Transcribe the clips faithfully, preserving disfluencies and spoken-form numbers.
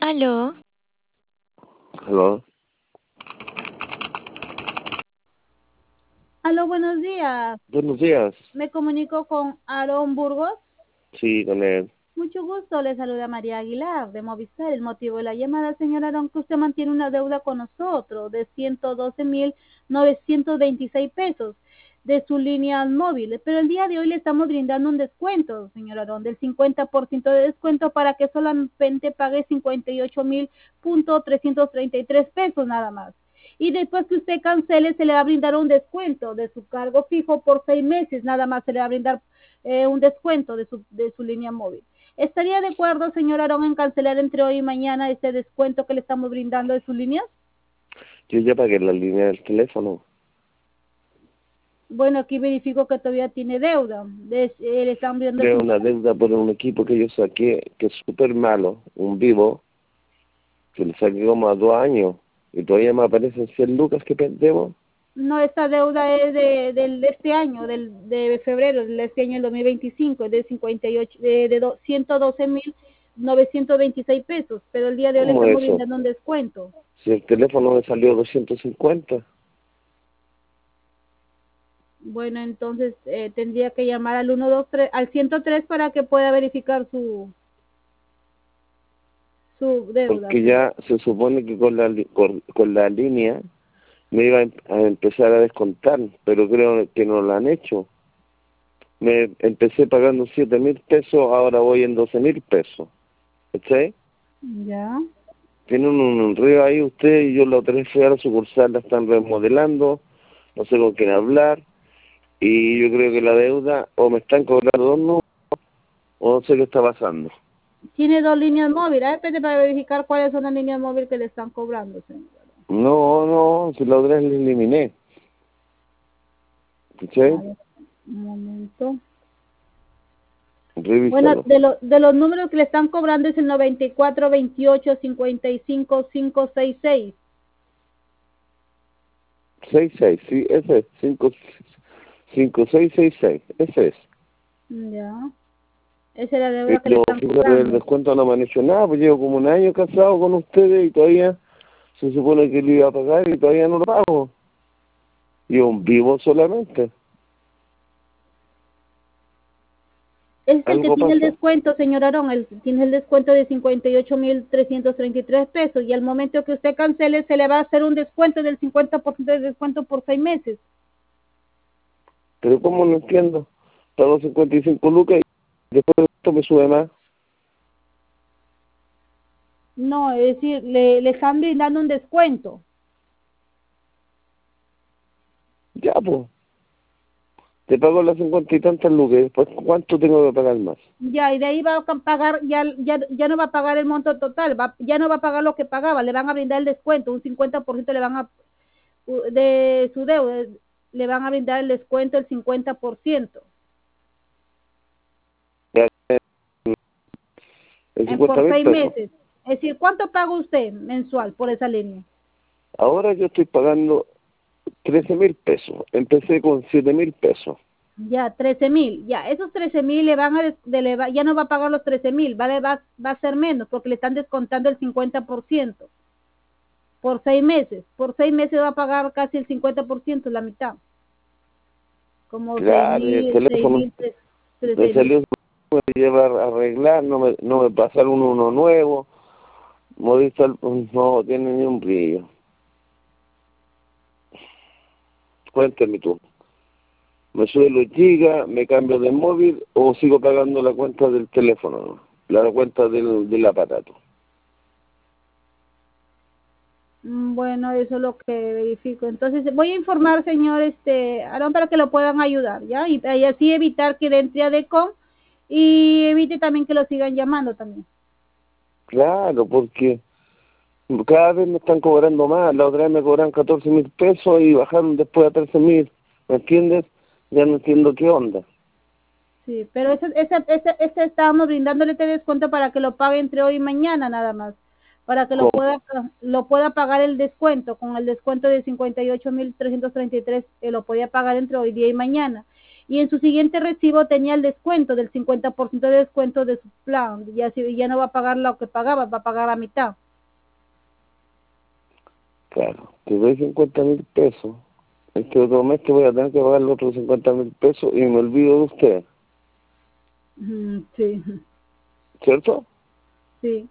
Aló. Aló. Aló, buenos días. Buenos días. Me comunico con Aarón Burgos. Sí, con él. Mucho gusto, le saluda María Aguilar de Movistar. El motivo de la llamada, señor Aarón, que usted mantiene una deuda con nosotros de ciento doce mil novecientos veintiséis pesos de su línea móvil. Pero el día de hoy le estamos brindando un descuento, señor Aarón, del cincuenta por ciento de descuento para que solamente pague cincuenta y ocho mil trescientos treinta y tres pesos nada más. Y después que usted cancele, se le va a brindar un descuento de su cargo fijo por seis meses, nada más se le va a brindar eh, un descuento de su, de su línea móvil. ¿Estaría de acuerdo, señor Aarón, en cancelar entre hoy y mañana este descuento que le estamos brindando de sus líneas? Yo ya pagué la línea del teléfono. Bueno, aquí verifico que todavía tiene deuda. De, eh, le están brindando Creo su... una deuda por un equipo que yo saqué, que es súper malo, un vivo, que lo saqué como a dos años, y todavía me aparecen cien lucas que debo. No, esta deuda es de, de, de este año, del, de febrero, de este año, el dos mil veinticinco, de cincuenta y ocho, de, de ciento doce mil novecientos veintiséis pesos, pero el día de hoy le ¿Cómo estamos eso? brindando un descuento. Si el teléfono me salió doscientos cincuenta. Bueno, entonces eh, tendría que llamar al ciento veintitrés, al ciento tres para que pueda verificar su su deuda. Porque ya se supone que con la, li- con, con la línea me iba a, em- a empezar a descontar, pero creo que no lo han hecho. Me empecé pagando siete mil pesos, ahora voy en doce mil pesos. ¿Cachai? Ya. Tienen un río ahí usted y yo la otra vez fui a la sucursal, la están remodelando, no sé con quién hablar, y yo creo que la deuda o me están cobrando dos números o no sé qué está pasando. Tiene dos líneas móviles. A ver, para verificar cuáles son las líneas móviles que le están cobrando, señor. No, no, si la otra vez la eliminé. A ¿Cachai? ver, un momento. Bueno, Revísalo. de, lo, de los números que le están cobrando es el noventa y cuatro veintiocho cincuenta y cinco quinientos sesenta y seis. seis seis, sí, ese es, cinco cinco seis seis seis, ese es. Ya. Esa es la deuda que le Pero están fíjate, el cobrando. descuento no me han hecho nada, pues llevo como un año casado con ustedes y todavía se supone que lo iba a pagar y todavía no lo pago. Y un vivo solamente. Es el que Algo tiene el pasa. descuento, señor Aarón, el, tiene el descuento de cincuenta y ocho mil trescientos treinta y tres pesos y al momento que usted cancele se le va a hacer un descuento del cincuenta por ciento de descuento por seis meses. Pero ¿cómo no entiendo? Pago cincuenta y cinco lucas y después de esto me sube más. No, es decir, le, le están brindando un descuento. Ya, pues. Te pago las cincuenta y tantas lucas y después ¿cuánto tengo que pagar más? Ya, y de ahí va a pagar, ya, ya, ya no va a pagar el monto total, va, ya no va a pagar lo que pagaba, le van a brindar el descuento, un cincuenta por ciento le van a, de su deuda, le van a brindar el descuento el cincuenta por ciento Ya, el en cincuenta por mil seis pesos. meses. Es decir, ¿cuánto paga usted mensual por esa línea? Ahora yo estoy pagando trece mil pesos. Empecé con siete mil pesos. Ya, trece mil, ya, esos trece mil le van a, des, de, le va, ya no va a pagar los trece mil, ¿vale? Va, va a ser menos porque le están descontando el cincuenta por ciento por seis meses, por seis meses va a pagar casi el cincuenta por ciento, la mitad, como seis Claro, y el mil, seis teléfono mil, me seis mil. salió, me lleva a arreglar, no me, no me pasaron uno nuevo. Movistar pues, no tiene ni un brillo. Cuéntame tú. ¿Me sube los gigas, me cambio de móvil o sigo pagando la cuenta del teléfono, ¿no? La cuenta del, del aparato? Bueno, eso es lo que verifico. Entonces, voy a informar, señor este Aarón, para que lo puedan ayudar, ¿ya? Y, y así evitar que entre a DECOM y evite también que lo sigan llamando también. Claro, porque cada vez me están cobrando más. La otra vez me cobran catorce mil pesos y bajaron después a trece mil. ¿Me entiendes? Ya no entiendo qué onda. Sí, pero ese, ese, ese, ese estábamos brindándole este descuento para que lo pague entre hoy y mañana nada más, para que lo ¿Cómo? pueda lo pueda pagar el descuento, con el descuento de cincuenta y ocho mil trescientos treinta y tres, eh, lo podía pagar entre hoy día y mañana. y en su siguiente recibo tenía el descuento del cincuenta por ciento de descuento de su plan. Ya, si, ya no va a pagar lo que pagaba, va a pagar a mitad. Claro, te doy cincuenta mil pesos. Este otro mes te voy a tener que pagar los otros cincuenta mil pesos y me olvido de usted. Mm, sí, ¿Cierto? sí.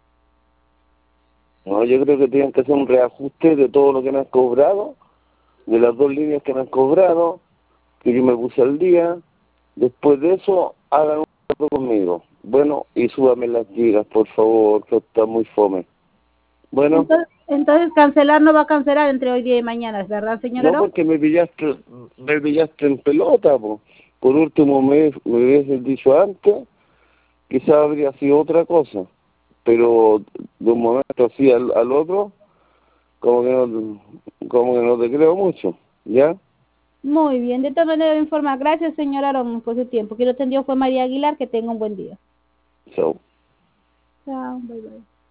No, yo creo que tienen que hacer un reajuste de todo lo que me han cobrado, de las dos líneas que me han cobrado, que yo me puse al día. Después de eso, hagan un trato conmigo. Bueno, y súbame las gigas, por favor, que está muy fome. Bueno, Entonces, entonces cancelar no va a cancelar entre hoy día y mañana, ¿es verdad, señora no Aarón? porque me pillaste, me pillaste en pelota, po. Por último me, me hubieses dicho antes, quizás habría sido otra cosa, pero de un momento así al, al otro, como que no, como que no te creo mucho, ¿ya? Muy bien, de todas maneras voy a informar. Gracias, señora Aarón, por su tiempo. Quien lo atendió fue María Aguilar. Que tenga un buen día. Chao. Chao, bye bye.